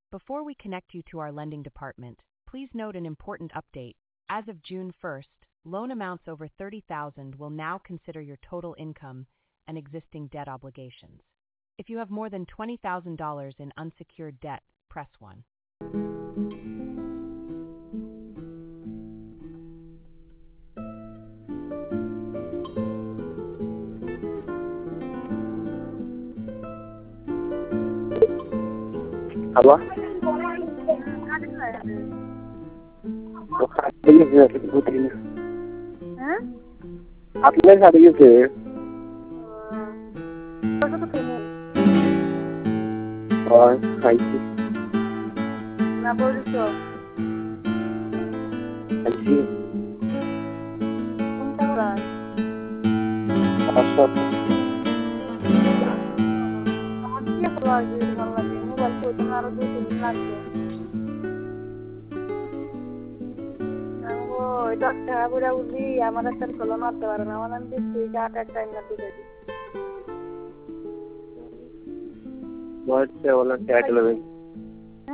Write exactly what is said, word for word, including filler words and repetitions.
Before we connect you to our lending department, please note an important update. As of June first, loan amounts over thirty thousand dollars will now consider your total income and existing debt obligations. If you have more than twenty thousand dollars in unsecured debt, press one. Hello? आपल्या साडी घेते और खाइए ना बोलतो अच्छी कोणता बघा अच्छा आजच्या प्रवासी मला ते मोबाईल फोटो मारू देतो लागतो ओ डॉक्टर बुडा उली आम्हाला तर कॉल मारते वार ना मला दिसते की आठ आठ टाइम लागते बहुत से वाला चैट लगे